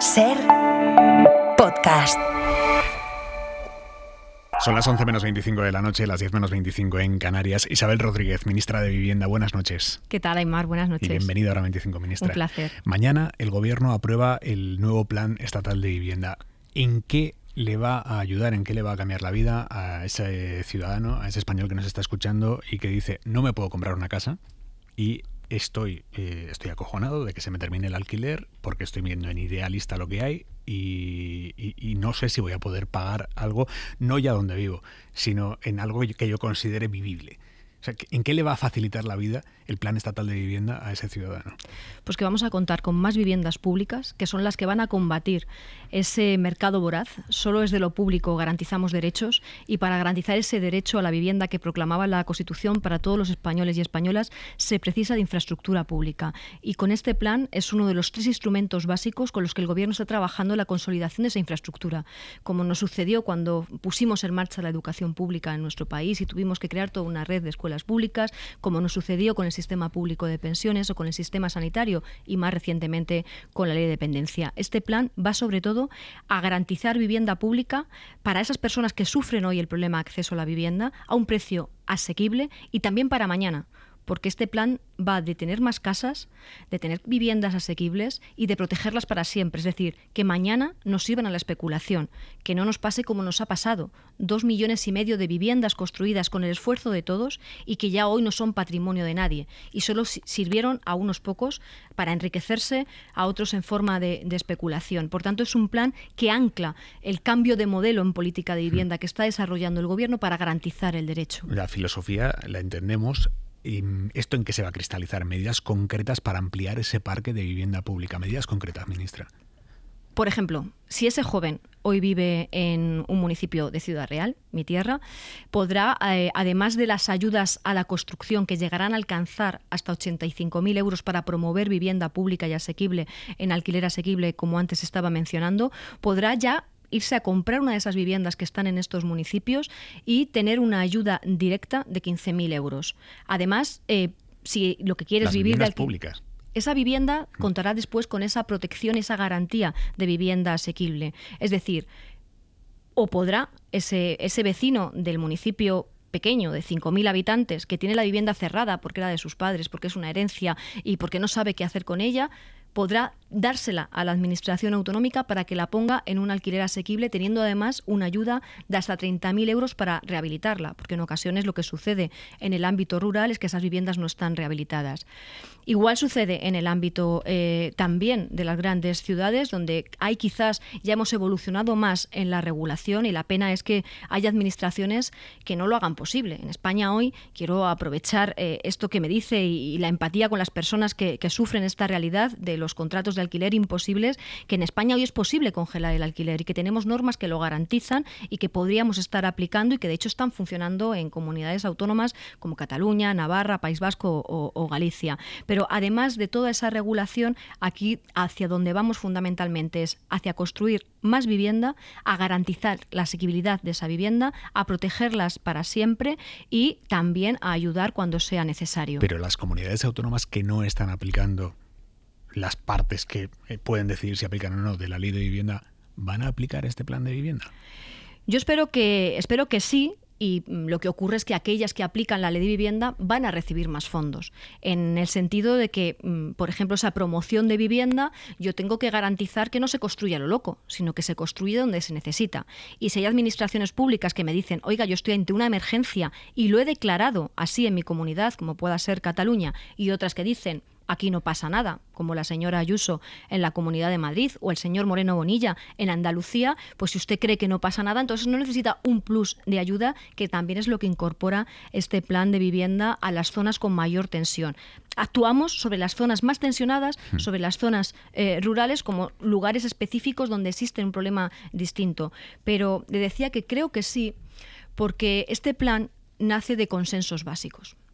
SER Podcast. Son las 11 menos 25 de la noche, las 10 menos 25 en Canarias. Isabel Rodríguez, ministra de Vivienda, buenas noches. ¿Qué tal, Aimar? Buenas noches. Y bienvenida a Hora 25, ministra. Un placer. Mañana el Gobierno aprueba el nuevo Plan Estatal de Vivienda. ¿En qué le va a ayudar, en qué le va a cambiar la vida a ese ciudadano, a ese español que nos está escuchando y que dice, no me puedo comprar una casa y estoy acojonado de que se me termine el alquiler porque estoy viendo en Idealista lo que hay y no sé si voy a poder pagar algo, no ya donde vivo, sino en algo que yo considere vivible? O sea, ¿en qué le va a facilitar la vida el Plan Estatal de Vivienda a ese ciudadano? Pues que vamos a contar con más viviendas públicas, que son las que van a combatir ese mercado voraz. Solo desde lo público garantizamos derechos, y para garantizar ese derecho a la vivienda que proclamaba la Constitución para todos los españoles y españolas, se precisa de infraestructura pública. Y con este plan es uno de los 3 instrumentos básicos con los que el Gobierno está trabajando en la consolidación de esa infraestructura. Como nos sucedió cuando pusimos en marcha la educación pública en nuestro país y tuvimos que crear toda una red de escuelas públicas, como nos sucedió con el sistema público de pensiones o con el sistema sanitario y más recientemente con la ley de dependencia. Este plan va sobre todo a garantizar vivienda pública para esas personas que sufren hoy el problema de acceso a la vivienda a un precio asequible y también para mañana, porque este plan va de tener más casas, de tener viviendas asequibles y de protegerlas para siempre. Es decir, que mañana no sirvan a la especulación, que no nos pase como nos ha pasado. 2,5 millones de viviendas construidas con el esfuerzo de todos y que ya hoy no son patrimonio de nadie y solo sirvieron a unos pocos para enriquecerse, a otros en forma de especulación. Por tanto, es un plan que ancla el cambio de modelo en política de vivienda que está desarrollando el Gobierno para garantizar el derecho. La filosofía la entendemos. ¿Y esto en qué se va a cristalizar? Medidas concretas para ampliar ese parque de vivienda pública. Medidas concretas, ministra. Por ejemplo, si ese joven hoy vive en un municipio de Ciudad Real, mi tierra, podrá, además de las ayudas a la construcción que llegarán a alcanzar hasta 85.000 euros para promover vivienda pública y asequible en alquiler asequible, como antes estaba mencionando, podrá ya irse a comprar una de esas viviendas que están en estos municipios y tener una ayuda directa de 15.000 euros. Además, si lo que quieres vivir de alquiler públicas, esa vivienda contará después con esa protección, esa garantía de vivienda asequible. Es decir, o podrá ese vecino del municipio pequeño, de 5.000 habitantes, que tiene la vivienda cerrada porque era de sus padres, porque es una herencia y porque no sabe qué hacer con ella, podrá dársela a la Administración autonómica para que la ponga en un alquiler asequible, teniendo además una ayuda de hasta 30.000 euros para rehabilitarla, porque en ocasiones lo que sucede en el ámbito rural es que esas viviendas no están rehabilitadas. Igual sucede en el ámbito también de las grandes ciudades, donde hay quizás, ya hemos evolucionado más en la regulación y la pena es que haya administraciones que no lo hagan posible. En España hoy, quiero aprovechar esto que me dice y la empatía con las personas que sufren esta realidad de los contratos de alquiler imposibles, que en España hoy es posible congelar el alquiler y que tenemos normas que lo garantizan y que podríamos estar aplicando y que de hecho están funcionando en comunidades autónomas como Cataluña, Navarra, País Vasco o Galicia. Pero además de toda esa regulación, aquí hacia donde vamos fundamentalmente es hacia construir más vivienda, a garantizar la asequibilidad de esa vivienda, a protegerlas para siempre y también a ayudar cuando sea necesario. Pero las comunidades autónomas que no están aplicando las partes que pueden decidir si aplican o no de la ley de vivienda, ¿van a aplicar este plan de vivienda? Yo espero que sí. Y lo que ocurre es que aquellas que aplican la ley de vivienda van a recibir más fondos, en el sentido de que, por ejemplo, esa promoción de vivienda, yo tengo que garantizar que no se construya a lo loco, sino que se construye donde se necesita. Y si hay administraciones públicas que me dicen, oiga, yo estoy ante una emergencia y lo he declarado así en mi comunidad, como pueda ser Cataluña, y otras que dicen, aquí no pasa nada, como la señora Ayuso en la Comunidad de Madrid o el señor Moreno Bonilla en Andalucía, pues si usted cree que no pasa nada, entonces no necesita un plus de ayuda, que también es lo que incorpora este plan de vivienda a las zonas con mayor tensión. Actuamos sobre las zonas más tensionadas, sobre las zonas rurales, como lugares específicos donde existe un problema distinto. Pero le decía que creo que sí, porque este plan nace de consensos básicos.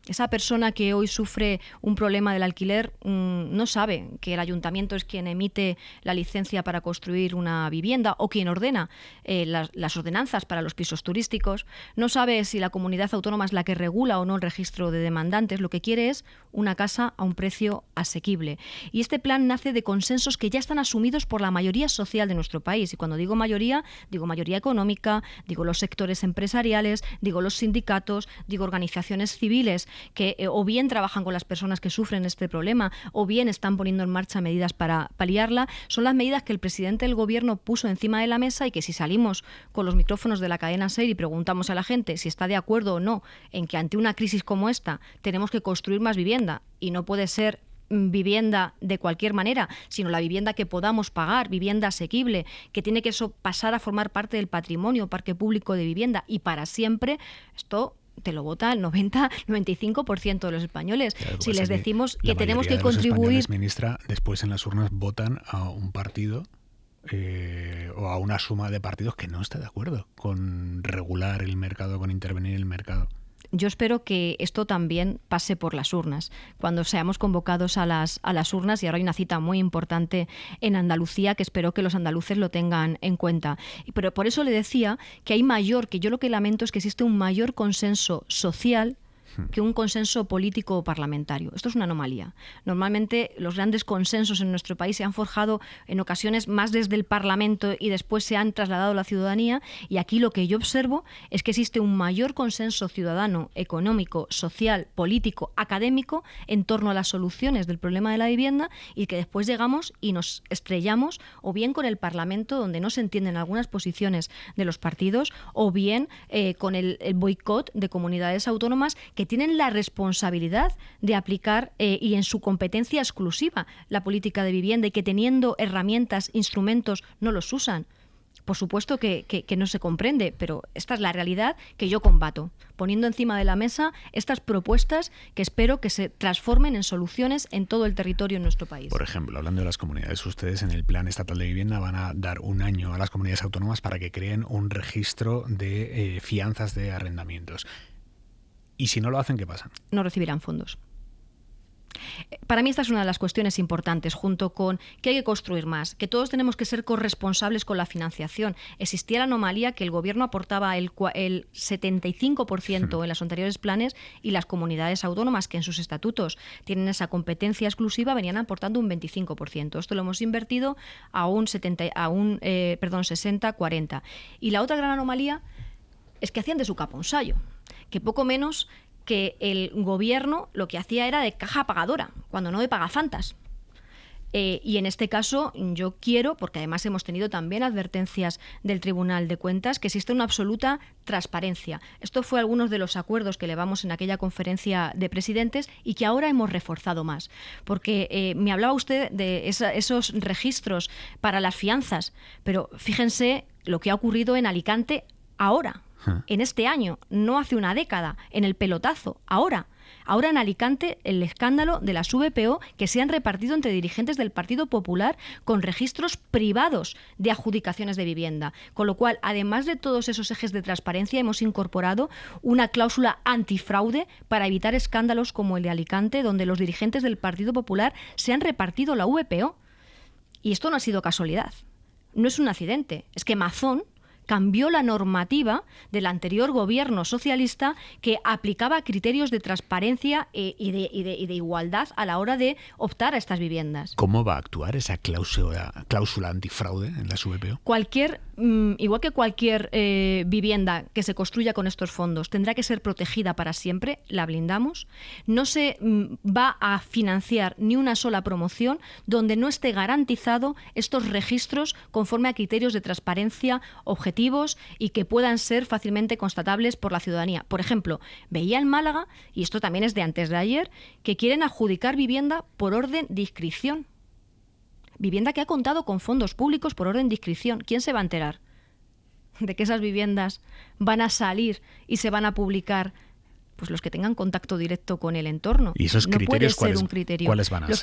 Esa persona que hoy sufre un problema del alquiler no sabe que el ayuntamiento es quien emite la licencia para construir una vivienda o quien ordena las ordenanzas para los pisos turísticos. No sabe si la comunidad autónoma es la que regula o no el registro de demandantes. Lo que quiere es una casa a un precio asequible. Y este plan nace de consensos que ya están asumidos por la mayoría social de nuestro país. Y cuando digo mayoría económica, digo los sectores empresariales, digo los sindicatos, digo organizaciones civiles que o bien trabajan con las personas que sufren este problema o bien están poniendo en marcha medidas para paliarla. Son las medidas que el presidente del gobierno puso encima de la mesa y que si salimos con los micrófonos de la cadena SER y preguntamos a la gente si está de acuerdo o no en que ante una crisis como esta tenemos que construir más vivienda y no puede ser vivienda de cualquier manera, sino la vivienda que podamos pagar, vivienda asequible, que tiene que pasar a formar parte del patrimonio, parque público de vivienda y para siempre, esto te lo vota el 90-95% de los españoles. Claro, si les decimos que tenemos que contribuir... Ministra, después en las urnas votan a un partido o a una suma de partidos que no está de acuerdo con regular el mercado, con intervenir en el mercado. Yo espero que esto también pase por las urnas. Cuando seamos convocados a las urnas, y ahora hay una cita muy importante en Andalucía que espero que los andaluces lo tengan en cuenta. Pero por eso le decía que yo lo que lamento es que existe un mayor consenso social que un consenso político o parlamentario. Esto es una anomalía. Normalmente los grandes consensos en nuestro país se han forjado en ocasiones más desde el Parlamento y después se han trasladado a la ciudadanía, y aquí lo que yo observo es que existe un mayor consenso ciudadano, económico, social, político, académico en torno a las soluciones del problema de la vivienda, y que después llegamos y nos estrellamos o bien con el Parlamento, donde no se entienden algunas posiciones de los partidos, o bien con el boicot de comunidades autónomas que tienen la responsabilidad de aplicar y en su competencia exclusiva la política de vivienda, y que teniendo herramientas, instrumentos, no los usan. Por supuesto que no se comprende, pero esta es la realidad que yo combato, poniendo encima de la mesa estas propuestas que espero que se transformen en soluciones en todo el territorio de nuestro país. Por ejemplo, hablando de las comunidades, ustedes en el Plan Estatal de Vivienda van a dar un año a las comunidades autónomas para que creen un registro de fianzas de arrendamientos. ¿Y si no lo hacen, qué pasa? No recibirán fondos. Para mí esta es una de las cuestiones importantes, junto con que hay que construir más, que todos tenemos que ser corresponsables con la financiación. Existía la anomalía que el gobierno aportaba el 75% en los anteriores planes, y las comunidades autónomas que en sus estatutos tienen esa competencia exclusiva venían aportando un 25%. Esto lo hemos invertido a un 60-40. Y la otra gran anomalía es que hacían de su capa un sayo, que poco menos que el gobierno lo que hacía era de caja pagadora, cuando no de pagafantas. Y en este caso yo quiero, porque además hemos tenido también advertencias del Tribunal de Cuentas, que existe una absoluta transparencia. Esto fue algunos de los acuerdos que elevamos en aquella conferencia de presidentes y que ahora hemos reforzado más. Porque me hablaba usted de esos registros para las fianzas, pero fíjense lo que ha ocurrido en Alicante ahora. En este año, no hace una década, en el pelotazo, ahora en Alicante, el escándalo de las VPO que se han repartido entre dirigentes del Partido Popular con registros privados de adjudicaciones de vivienda. Con lo cual, además de todos esos ejes de transparencia, hemos incorporado una cláusula antifraude para evitar escándalos como el de Alicante, donde los dirigentes del Partido Popular se han repartido la VPO. Y esto no ha sido casualidad, no es un accidente, es que Mazón cambió la normativa del anterior gobierno socialista, que aplicaba criterios de transparencia y de igualdad a la hora de optar a estas viviendas. ¿Cómo va a actuar esa cláusula antifraude en las VPO? Igual que cualquier vivienda que se construya con estos fondos tendrá que ser protegida para siempre, la blindamos. No se va a financiar ni una sola promoción donde no esté garantizado estos registros conforme a criterios de transparencia objetivos y que puedan ser fácilmente constatables por la ciudadanía. Por ejemplo, veía en Málaga, y esto también es de antes de ayer, que quieren adjudicar vivienda por orden de inscripción. Vivienda que ha contado con fondos públicos por orden de inscripción. ¿Quién se va a enterar de que esas viviendas van a salir y se van a publicar? Pues los que tengan contacto directo con el entorno. ¿Y esos criterios cuáles van a ser?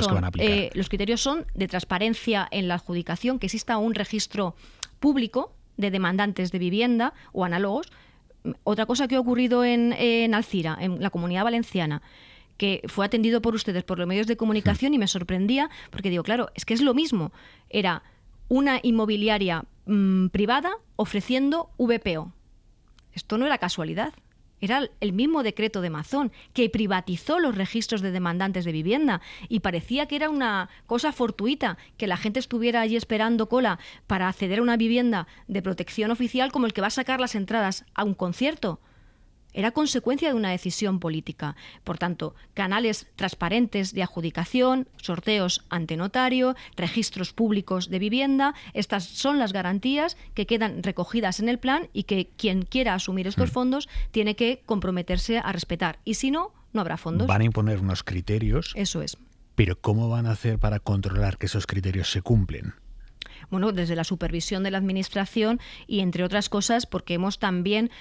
Los criterios son de transparencia en la adjudicación, que exista un registro público de demandantes de vivienda o análogos, Otra cosa que ha ocurrido en Alcira, en la Comunidad Valenciana, que fue atendido por ustedes, por los medios de comunicación, y me sorprendía, porque digo, claro, es que es lo mismo. Era una inmobiliaria privada ofreciendo VPO. Esto no era casualidad. Era el mismo decreto de Mazón, que privatizó los registros de demandantes de vivienda, y parecía que era una cosa fortuita que la gente estuviera allí esperando cola para acceder a una vivienda de protección oficial como el que va a sacar las entradas a un concierto. Era consecuencia de una decisión política. Por tanto, canales transparentes de adjudicación, sorteos ante notario, registros públicos de vivienda, estas son las garantías que quedan recogidas en el plan y que quien quiera asumir estos fondos tiene que comprometerse a respetar. Y si no, no habrá fondos. Van a imponer unos criterios. Eso es. Pero ¿cómo van a hacer para controlar que esos criterios se cumplen? Bueno, desde la supervisión de la Administración y, entre otras cosas, porque hemos también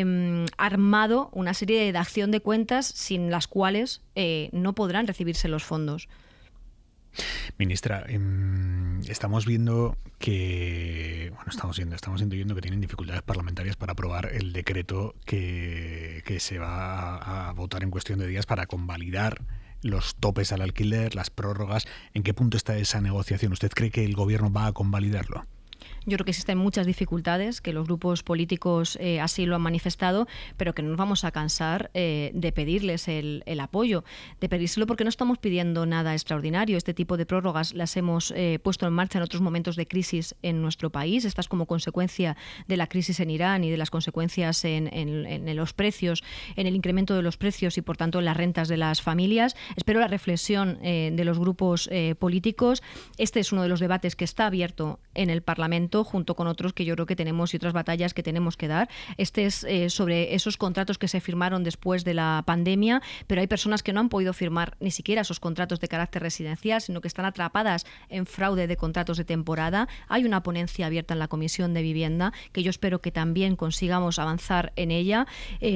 armado una serie de acción de cuentas sin las cuales no podrán recibirse los fondos. Ministra, estamos viendo que, estamos intuyendo que tienen dificultades parlamentarias para aprobar el decreto que se va a votar en cuestión de días para convalidar los topes al alquiler, las prórrogas. ¿En qué punto está esa negociación? ¿Usted cree que el Gobierno va a convalidarlo? Yo creo que existen muchas dificultades, que los grupos políticos así lo han manifestado, pero que no nos vamos a cansar de pedirles el apoyo, de pedírselo, porque no estamos pidiendo nada extraordinario. Este tipo de prórrogas las hemos puesto en marcha en otros momentos de crisis en nuestro país. Estas como consecuencia de la crisis en Irán y de las consecuencias en los precios, en el incremento de los precios y, por tanto, en las rentas de las familias. Espero la reflexión de los grupos políticos. Este es uno de los debates que está abierto en el Parlamento, junto con otros que yo creo que tenemos y otras batallas que tenemos que dar. Este es sobre esos contratos que se firmaron después de la pandemia, pero hay personas que no han podido firmar ni siquiera esos contratos de carácter residencial, sino que están atrapadas en fraude de contratos de temporada. Hay una ponencia abierta en la Comisión de Vivienda que yo espero que también consigamos avanzar en ella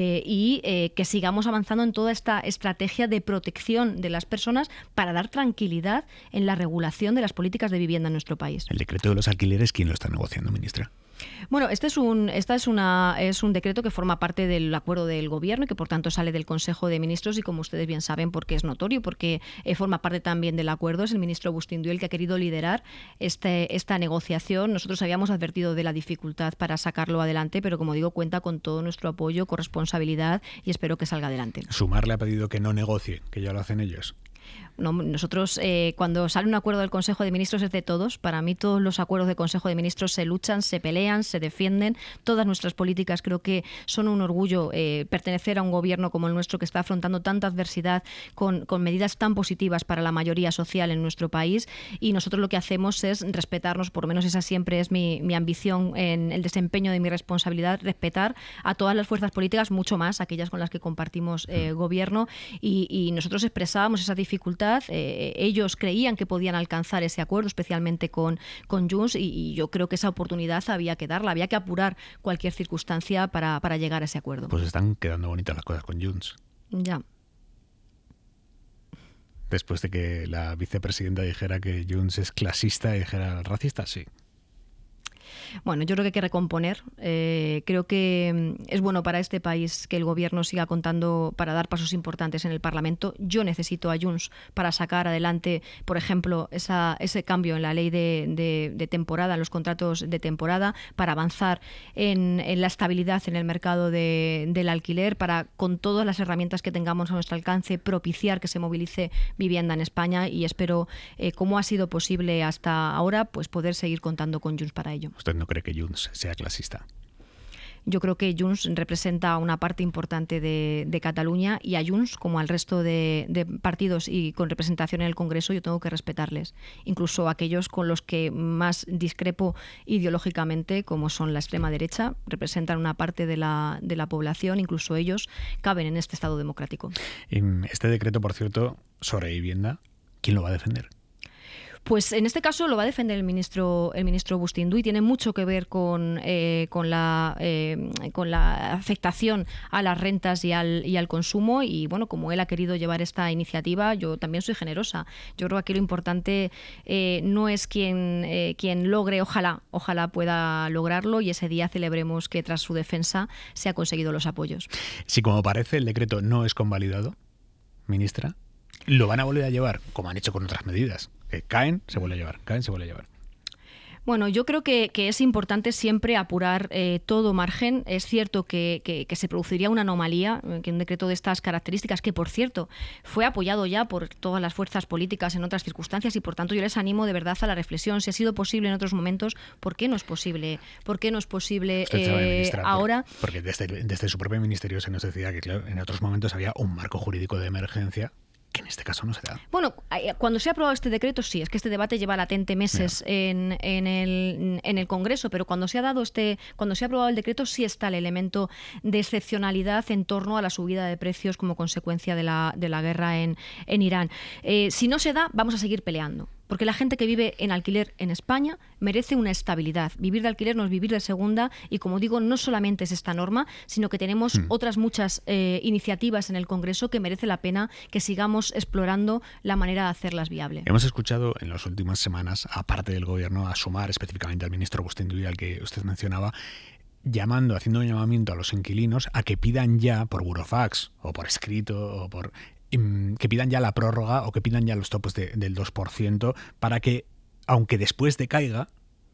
y que sigamos avanzando en toda esta estrategia de protección de las personas para dar tranquilidad en la regulación de las políticas de vivienda en nuestro país. El decreto de los alquileres, ¿quién lo está negociando, ministra? Bueno, este es un decreto que forma parte del acuerdo del Gobierno y que, por tanto, sale del Consejo de Ministros, y, como ustedes bien saben, porque es notorio, porque forma parte también del acuerdo, es el ministro Bustinduy el que ha querido liderar esta negociación. Nosotros habíamos advertido de la dificultad para sacarlo adelante, pero, como digo, cuenta con todo nuestro apoyo, corresponsabilidad, y espero que salga adelante. Sumar le ha pedido que no negocie, que ya lo hacen ellos. No, nosotros, cuando sale un acuerdo del Consejo de Ministros, es de todos. Para mí, todos los acuerdos del Consejo de Ministros se luchan, se pelean, se defienden. Todas nuestras políticas creo que son un orgullo pertenecer a un gobierno como el nuestro, que está afrontando tanta adversidad con medidas tan positivas para la mayoría social en nuestro país. Y nosotros lo que hacemos es respetarnos, por lo menos esa siempre es mi ambición en el desempeño de mi responsabilidad, respetar a todas las fuerzas políticas, mucho más aquellas con las que compartimos gobierno. Y nosotros expresábamos esa dificultad. Ellos creían que podían alcanzar ese acuerdo, especialmente con Junts, y yo creo que esa oportunidad había que darla, había que apurar cualquier circunstancia para llegar a ese acuerdo. Pues están quedando bonitas las cosas con Junts. Ya. Después de que la vicepresidenta dijera que Junts es clasista y dijera racista, sí. Bueno, yo creo que hay que recomponer. Creo que es bueno para este país que el Gobierno siga contando para dar pasos importantes en el Parlamento. Yo necesito a Junts para sacar adelante, por ejemplo, ese cambio en la ley de temporada, en los contratos de temporada, para avanzar en la estabilidad en el mercado del alquiler, para, con todas las herramientas que tengamos a nuestro alcance, propiciar que se movilice vivienda en España, y espero, como ha sido posible hasta ahora, pues poder seguir contando con Junts para ello. ¿Usted no cree que Junts sea clasista? Yo creo que Junts representa una parte importante de Cataluña, y a Junts, como al resto de partidos y con representación en el Congreso, yo tengo que respetarles. Incluso aquellos con los que más discrepo ideológicamente, como son la extrema derecha, representan una parte de la población, incluso ellos caben en este Estado democrático. Este decreto, por cierto, sobre vivienda, ¿quién lo va a defender? Pues en este caso lo va a defender el ministro Bustindu, y tiene mucho que ver con la afectación a las rentas y al consumo. Y bueno, como él ha querido llevar esta iniciativa, yo también soy generosa. Yo creo que aquí lo importante no es quien logre, ojalá pueda lograrlo, y ese día celebremos que tras su defensa se ha conseguido los apoyos. Si, como parece, el decreto no es convalidado, ministra, lo van a volver a llevar, como han hecho con otras medidas. Que caen, se vuelve a llevar, caen, se vuelve a llevar. Bueno, yo creo que es importante siempre apurar todo margen. Es cierto que se produciría una anomalía, que un decreto de estas características, que por cierto fue apoyado ya por todas las fuerzas políticas en otras circunstancias, y por tanto yo les animo de verdad a la reflexión. Si ha sido posible en otros momentos, ¿por qué no es posible? ¿Por qué no es posible ahora? Porque desde su propio ministerio se nos decía que, claro, en otros momentos había un marco jurídico de emergencia que en este caso no se da. Bueno, cuando se ha aprobado este decreto, sí, es que este debate lleva latente meses en el Congreso, pero cuando se ha aprobado el decreto, sí está el elemento de excepcionalidad en torno a la subida de precios como consecuencia de la guerra en Irán. Si no se da, vamos a seguir peleando. Porque la gente que vive en alquiler en España merece una estabilidad. Vivir de alquiler no es vivir de segunda, y como digo, no solamente es esta norma, sino que tenemos otras muchas iniciativas en el Congreso que merece la pena que sigamos explorando la manera de hacerlas viable. Hemos escuchado en las últimas semanas, aparte del Gobierno, a Sumar, específicamente al ministro Bustindu, al que usted mencionaba, haciendo un llamamiento a los inquilinos a que pidan ya por burofax o por escrito o que pidan ya la prórroga, o que pidan ya los topes del 2%, para que, aunque después decaiga,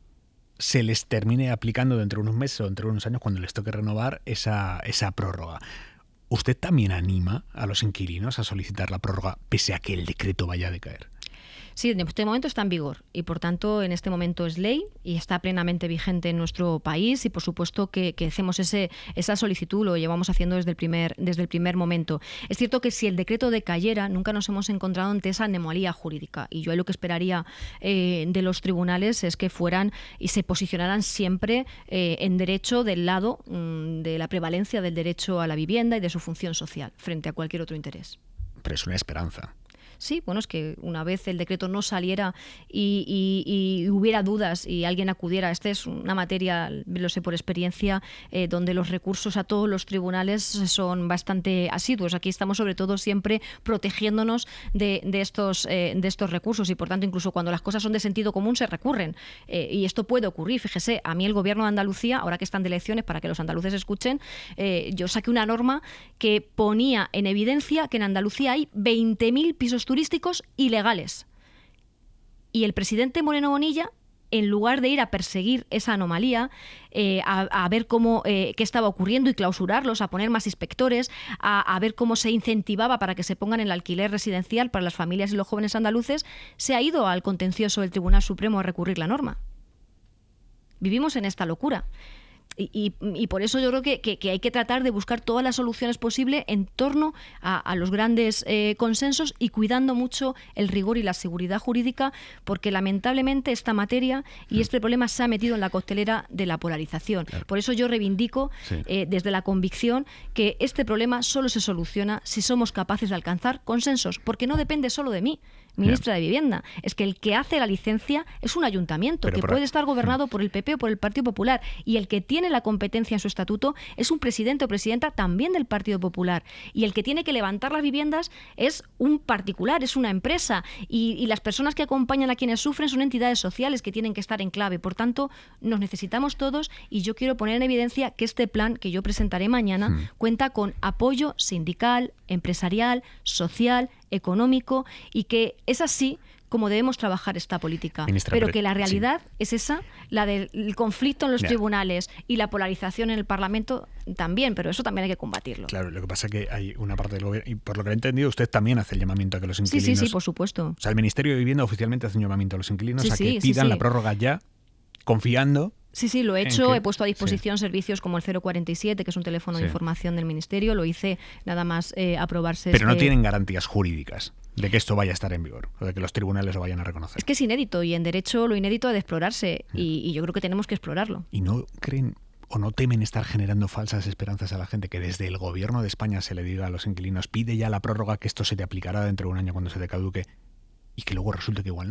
se les termine aplicando dentro de unos meses o dentro de unos años, cuando les toque renovar esa prórroga. ¿Usted también anima a los inquilinos a solicitar la prórroga pese a que el decreto vaya a decaer? Sí, en este momento está en vigor, y por tanto en este momento es ley y está plenamente vigente en nuestro país, y por supuesto que hacemos esa solicitud, lo llevamos haciendo desde el primer momento. Es cierto que si el decreto decayera, nunca nos hemos encontrado ante esa anomalía jurídica, y yo lo que esperaría de los tribunales es que fueran y se posicionaran siempre en derecho, del lado de la prevalencia del derecho a la vivienda y de su función social frente a cualquier otro interés. Pero es una esperanza. Sí, bueno, es que una vez el decreto no saliera y hubiera dudas y alguien acudiera, esta es una materia, lo sé por experiencia, donde los recursos a todos los tribunales son bastante asiduos. Aquí estamos sobre todo siempre protegiéndonos de estos recursos, y por tanto incluso cuando las cosas son de sentido común se recurren, y esto puede ocurrir. Fíjese, a mí el Gobierno de Andalucía, ahora que están de elecciones, para que los andaluces escuchen, yo saqué una norma que ponía en evidencia que en Andalucía hay 20.000 pisos turísticos ilegales. Y el presidente Moreno Bonilla, en lugar de ir a perseguir esa anomalía, a ver qué estaba ocurriendo y clausurarlos, a poner más inspectores, a ver cómo se incentivaba para que se pongan en el alquiler residencial para las familias y los jóvenes andaluces, se ha ido al contencioso del Tribunal Supremo a recurrir la norma. Vivimos en esta locura. Y por eso yo creo que hay que tratar de buscar todas las soluciones posibles en torno a los grandes consensos, y cuidando mucho el rigor y la seguridad jurídica, porque lamentablemente esta materia y este problema se ha metido en la coctelera de la polarización. Claro. Por eso yo reivindico desde la convicción que este problema solo se soluciona si somos capaces de alcanzar consensos, porque no depende solo de mí, ministra de Vivienda. Es que el que hace la licencia es un ayuntamiento que puede estar gobernado por el PP o por el Partido Popular, y el que tiene la competencia en su estatuto es un presidente o presidenta también del Partido Popular, y el que tiene que levantar las viviendas es un particular, es una empresa, y las personas que acompañan a quienes sufren son entidades sociales que tienen que estar en clave. Por tanto, nos necesitamos todos, y yo quiero poner en evidencia que este plan que yo presentaré mañana cuenta con apoyo sindical, empresarial, social, económico, y que es así como debemos trabajar esta política. Ministra, pero que la realidad es esa, la del conflicto en los tribunales y la polarización en el Parlamento también, pero eso también hay que combatirlo. Claro, lo que pasa es que hay una parte del Gobierno, y por lo que he entendido, usted también hace el llamamiento a que los inquilinos... Sí, por supuesto. O sea, el Ministerio de Vivienda oficialmente hace un llamamiento a los inquilinos a que pidan la prórroga ya, confiando... Sí, lo he hecho. He puesto a disposición servicios como el 047, que es un teléfono de información del Ministerio. Lo hice nada más aprobarse. Pero no tienen garantías jurídicas de que esto vaya a estar en vigor, o de que los tribunales lo vayan a reconocer. Es que es inédito, y en derecho lo inédito ha de explorarse, y yo creo que tenemos que explorarlo. ¿Y no creen o no temen estar generando falsas esperanzas a la gente, que desde el Gobierno de España se le diga a los inquilinos: pide ya la prórroga, que esto se te aplicará dentro de un año cuando se te caduque, y que luego resulte que igual no?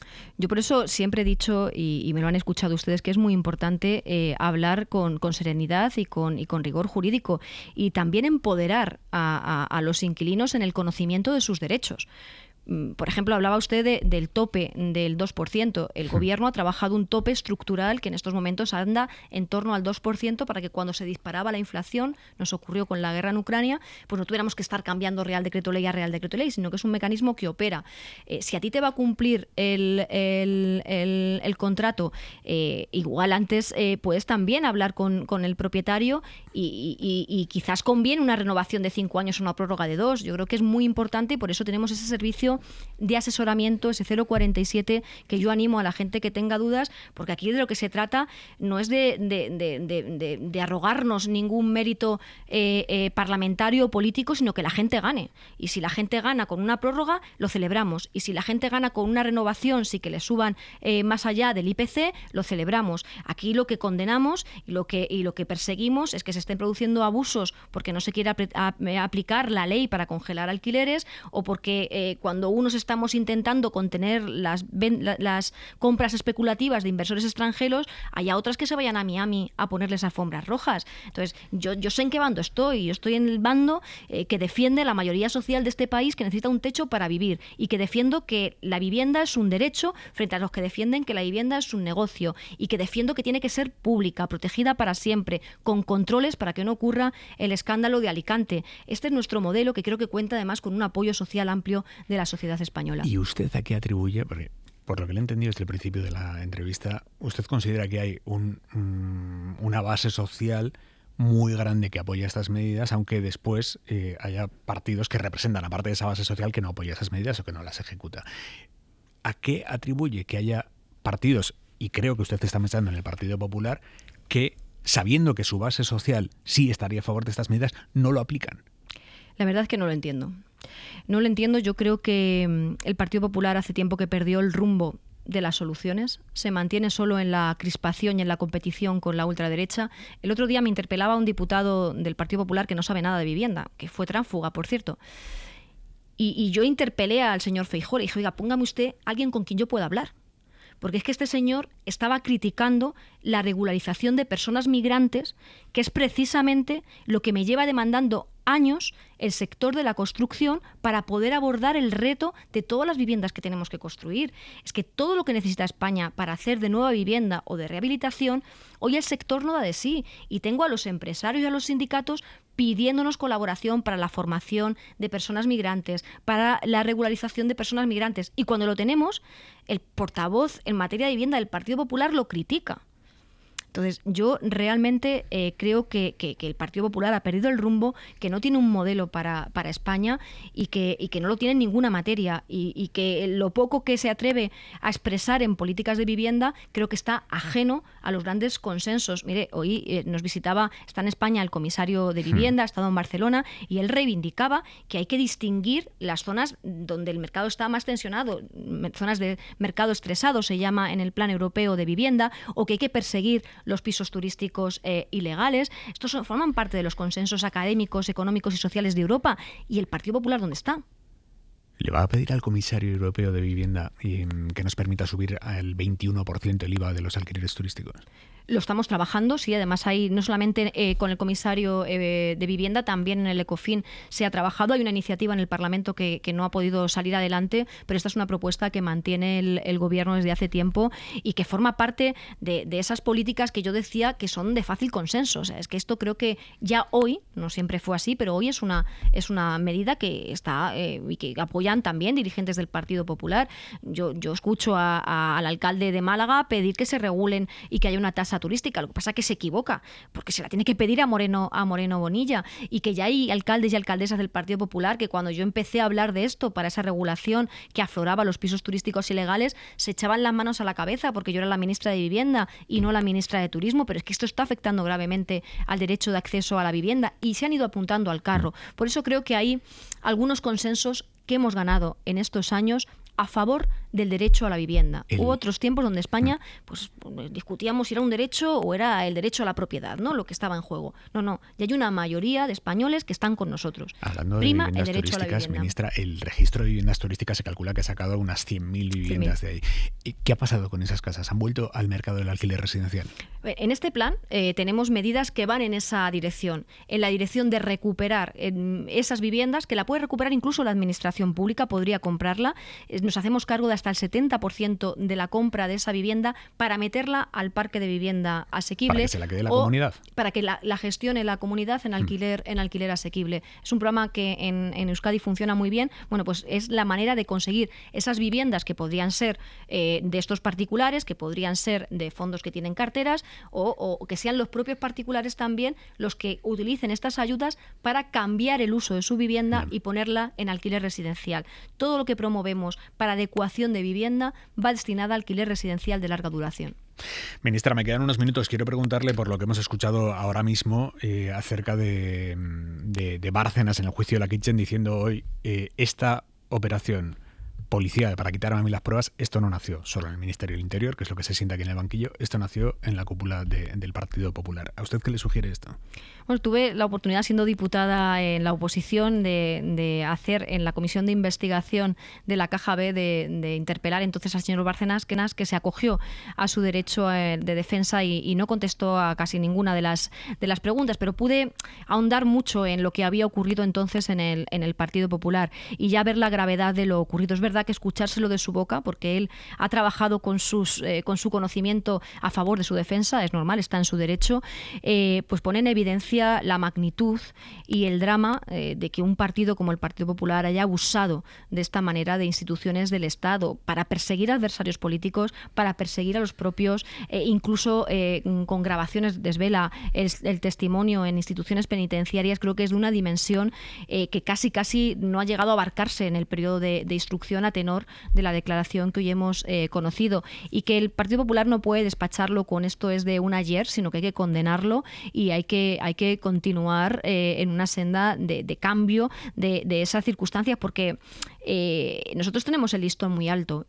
Yo por eso siempre he dicho, y me lo han escuchado ustedes, que es muy importante hablar con serenidad y con rigor jurídico, y también empoderar a los inquilinos en el conocimiento de sus derechos. Por ejemplo, hablaba usted del tope del 2%. El gobierno ha trabajado un tope estructural que en estos momentos anda en torno al 2% para que cuando se disparaba la inflación, nos ocurrió con la guerra en Ucrania, pues no tuviéramos que estar cambiando Real Decreto Ley a Real Decreto Ley, sino que es un mecanismo que opera. Si a ti te va a cumplir el contrato, igual antes puedes también hablar con el propietario y quizás conviene una renovación de 5 años o una prórroga de 2. Yo creo que es muy importante y por eso tenemos ese servicio de asesoramiento, ese 047, que yo animo a la gente que tenga dudas, porque aquí de lo que se trata no es de arrogarnos ningún mérito parlamentario o político, sino que la gente gane. Y si la gente gana con una prórroga, lo celebramos. Y si la gente gana con una renovación, sí que le suban más allá del IPC, lo celebramos. Aquí lo que condenamos y lo que perseguimos es que se estén produciendo abusos porque no se quiere aplicar la ley para congelar alquileres, o porque cuando unos estamos intentando contener las compras especulativas de inversores extranjeros, haya otras que se vayan a Miami a ponerles alfombras rojas. Entonces, yo sé en qué bando estoy. Yo estoy en el bando que defiende la mayoría social de este país, que necesita un techo para vivir, y que defiendo que la vivienda es un derecho frente a los que defienden que la vivienda es un negocio, y que defiendo que tiene que ser pública, protegida para siempre, con controles para que no ocurra el escándalo de Alicante. Este es nuestro modelo, que creo que cuenta además con un apoyo social amplio de la sociedad española. ¿Y usted a qué atribuye? Porque por lo que le he entendido desde el principio de la entrevista, usted considera que hay una base social muy grande que apoya estas medidas, aunque después haya partidos que representan, aparte de esa base social, que no apoya esas medidas o que no las ejecuta. ¿A qué atribuye que haya partidos, y creo que usted está pensando en el Partido Popular, que, sabiendo que su base social sí estaría a favor de estas medidas, no lo aplican? La verdad es que no lo entiendo. No lo entiendo. Yo creo que el Partido Popular hace tiempo que perdió el rumbo de las soluciones, se mantiene solo en la crispación y en la competición con la ultraderecha. El otro día me interpelaba un diputado del Partido Popular que no sabe nada de vivienda, que fue tránsfuga, por cierto. Y yo interpelé al señor Feijóo y dije, oiga, póngame usted alguien con quien yo pueda hablar. Porque es que este señor estaba criticando la regularización de personas migrantes, que es precisamente lo que me lleva demandando años el sector de la construcción para poder abordar el reto de todas las viviendas que tenemos que construir. Es que todo lo que necesita España para hacer de nueva vivienda o de rehabilitación, hoy el sector no da de sí. Y tengo a los empresarios y a los sindicatos pidiéndonos colaboración para la formación de personas migrantes, para la regularización de personas migrantes. Y cuando lo tenemos, el portavoz en materia de vivienda del Partido Popular lo critica. Entonces, yo realmente creo que el Partido Popular ha perdido el rumbo, que no tiene un modelo para España y que no lo tiene en ninguna materia, y que lo poco que se atreve a expresar en políticas de vivienda creo que está ajeno a los grandes consensos. Mire, hoy nos visitaba, está en España el comisario de vivienda, ha estado en Barcelona, y él reivindicaba que hay que distinguir las zonas donde el mercado está más tensionado, zonas de mercado estresado, se llama en el Plan Europeo de Vivienda, o que hay que perseguir los pisos turísticos ilegales. Estos forman parte de los consensos académicos, económicos y sociales de Europa. ¿Y el Partido Popular dónde está? ¿Le va a pedir al comisario europeo de vivienda que nos permita subir al 21% el IVA de los alquileres turísticos? Lo estamos trabajando, sí, además hay no solamente con el comisario de vivienda, también en el Ecofin se ha trabajado. Hay una iniciativa en el Parlamento que no ha podido salir adelante, pero esta es una propuesta que mantiene el Gobierno desde hace tiempo y que forma parte de esas políticas que yo decía que son de fácil consenso. O sea, es que esto creo que ya hoy, no siempre fue así, pero hoy es una medida que está y que apoyan también dirigentes del Partido Popular. Yo escucho al alcalde de Málaga pedir que se regulen y que haya una tasa turística. Lo que pasa es que se equivoca, porque se la tiene que pedir a Moreno Bonilla, y que ya hay alcaldes y alcaldesas del Partido Popular que cuando yo empecé a hablar de esto para esa regulación que afloraba los pisos turísticos ilegales, se echaban las manos a la cabeza porque yo era la ministra de Vivienda y no la ministra de Turismo, pero es que esto está afectando gravemente al derecho de acceso a la vivienda y se han ido apuntando al carro. Por eso creo que hay algunos consensos que hemos ganado en estos años a favor del derecho a la vivienda. Hubo otros tiempos donde España pues discutíamos si era un derecho o era el derecho a la propiedad, ¿no? Lo que estaba en juego. No. Y hay una mayoría de españoles que están con nosotros. Hablando de Prima viviendas el derecho a la turísticas, vivienda. ministra, el registro de viviendas turísticas se calcula que ha sacado unas 100.000 viviendas de ahí. ¿Y qué ha pasado con esas casas? ¿Han vuelto al mercado del alquiler residencial? En este plan tenemos medidas que van en esa dirección, en la dirección de recuperar esas viviendas, que la puede recuperar incluso la administración pública, podría comprarla. Nos hacemos cargo de hasta el 70% de la compra de esa vivienda para meterla al parque de vivienda asequible. Para que se la quede la comunidad. Para que la gestione la comunidad en alquiler asequible. Es un programa que en Euskadi funciona muy bien. Bueno, pues es la manera de conseguir esas viviendas que podrían ser de estos particulares, que podrían ser de fondos que tienen carteras, o que sean los propios particulares también los que utilicen estas ayudas para cambiar el uso de su vivienda y ponerla en alquiler residencial. Todo lo que promovemos para adecuación de vivienda va destinada a alquiler residencial de larga duración. Ministra, me quedan unos minutos. Quiero preguntarle por lo que hemos escuchado ahora mismo acerca de Bárcenas en el juicio de la Kitchen, diciendo hoy esta operación policial para quitarme a mí las pruebas, esto no nació solo en el Ministerio del Interior, que es lo que se sienta aquí en el banquillo, esto nació en la cúpula del Partido Popular. ¿A usted qué le sugiere esto? Bueno, tuve la oportunidad, siendo diputada en la oposición, de hacer en la comisión de investigación de la Caja B, de interpelar entonces al señor Bárcenas, que se acogió a su derecho de defensa y no contestó a casi ninguna de las preguntas, pero pude ahondar mucho en lo que había ocurrido entonces en el Partido Popular y ya ver la gravedad de lo ocurrido. Es verdad que escuchárselo de su boca, porque él ha trabajado con su conocimiento a favor de su defensa, es normal, está en su derecho, pues pone en evidencia la magnitud y el drama de que un partido como el Partido Popular haya abusado de esta manera de instituciones del Estado para perseguir a adversarios políticos, para perseguir a los propios, incluso con grabaciones desvela el testimonio en instituciones penitenciarias. Creo que es de una dimensión que casi no ha llegado a abarcarse en el periodo de instrucción a tenor de la declaración que hoy hemos conocido, y que el Partido Popular no puede despacharlo con esto es de un ayer, sino que hay que condenarlo y hay que continuar en una senda de cambio de esas circunstancias, porque nosotros tenemos el listón muy alto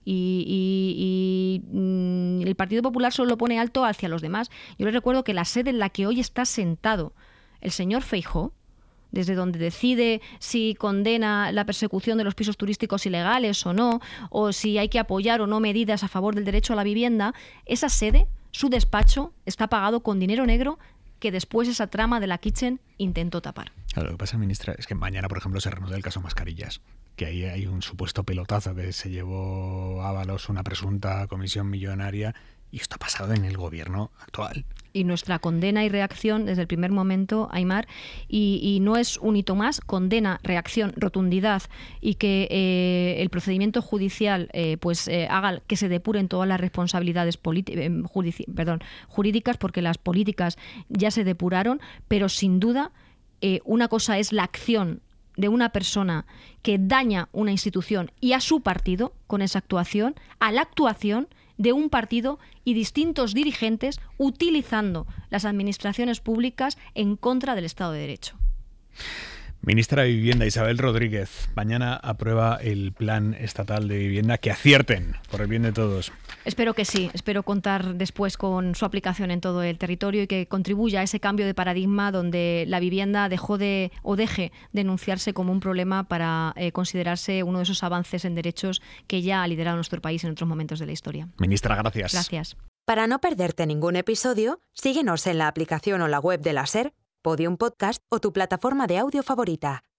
y el Partido Popular solo lo pone alto hacia los demás. Yo les recuerdo que la sede en la que hoy está sentado el señor Feijóo, desde donde decide si condena la persecución de los pisos turísticos ilegales o no, o si hay que apoyar o no medidas a favor del derecho a la vivienda, esa sede, su despacho, está pagado con dinero negro que después esa trama de la Kitchen intentó tapar. Claro, lo que pasa, ministra, es que mañana, por ejemplo, se reanuda el caso Mascarillas, que ahí hay un supuesto pelotazo que se llevó Ábalos, una presunta comisión millonaria, y esto ha pasado en el gobierno actual. Y nuestra condena y reacción desde el primer momento, Aimar, y no es un hito más, condena, reacción, rotundidad, y que el procedimiento judicial haga que se depuren todas las responsabilidades jurídicas, porque las políticas ya se depuraron, pero sin duda una cosa es la acción de una persona que daña una institución y a su partido con esa actuación, a la actuación de un partido y distintos dirigentes utilizando las administraciones públicas en contra del Estado de Derecho. Ministra de Vivienda Isabel Rodríguez, mañana aprueba el Plan Estatal de Vivienda. Que acierten, por el bien de todos. Espero que sí, espero contar después con su aplicación en todo el territorio y que contribuya a ese cambio de paradigma donde la vivienda deje de enunciarse como un problema para considerarse uno de esos avances en derechos que ya ha liderado nuestro país en otros momentos de la historia. Ministra, gracias. Gracias. Para no perderte ningún episodio, síguenos en la aplicación o la web de la SER, Podium Podcast o tu plataforma de audio favorita.